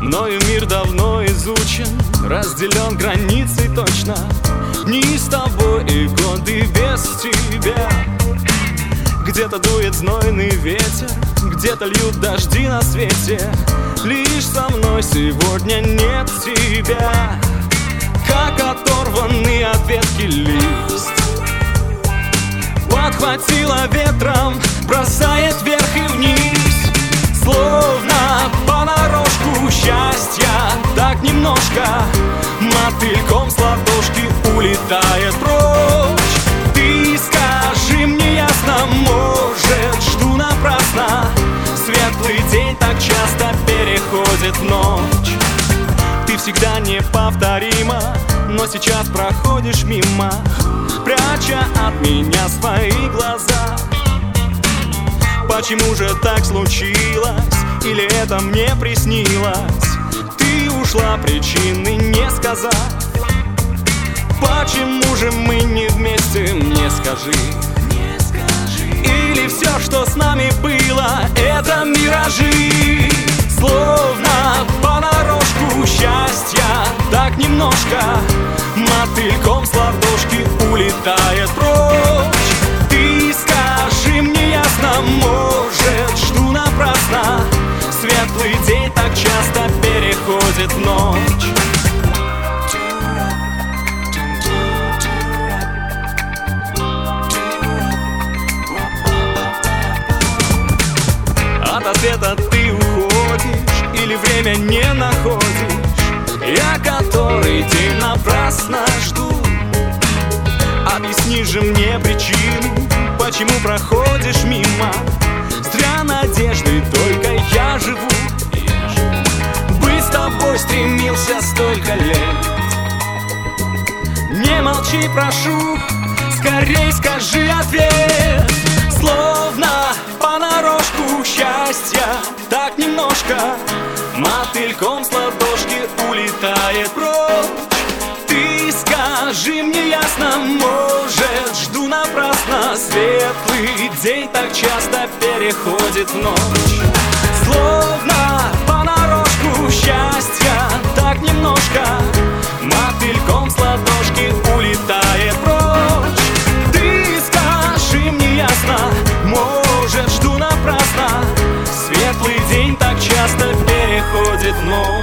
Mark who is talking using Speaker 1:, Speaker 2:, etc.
Speaker 1: Мною мир давно изучен, разделен границей точно. Дни с тобой и годы без тебя. Где-то дует знойный ветер, где-то льют дожди на свете. Лишь со мной сегодня нет тебя. Как оторванный от ветки лист, подхватила ветром, бросает вверх и вниз. Словно понарошку счастья, так немножко мотыльком с ладошки улетает прочь. Ты скажи мне ясно, может, жду напрасно. Светлый день так часто переходит в ночь. Ты всегда неповторима, но сейчас проходишь мимо, пряча от меня свои глаза. Почему же так случилось? Или это мне приснилось? Ты ушла, причины не сказав. Почему же мы не вместе, мне скажи? Или все, что с нами было, это миражи? Словно понарошку счастья, так немножко мотыльком с ладошки улетает прочь. Ты скажи мне ясно, может, жду напрасно. Светлый день так часто переходит в ночь. От ответа ты уходишь или время не находишь. Я который день напрасно жду. Объясни же мне причину, почему проходишь мимо. Зря надежды только я живу. Быть с тобой стремился столько лет. Не молчи, прошу, скорей скажи ответ. Словно понарошку счастья, так немножко мотыльком с ладошки улетает прочь. Ты скажи мне ясно, может, жду напрасно. Светлый день так часто переходит в ночь. Словно понарошку счастья, так немножко мотыльком с ладошки улетает прочь. Ты скажи мне ясно, может, жду напрасно. Светлый день так часто переходит в ночь.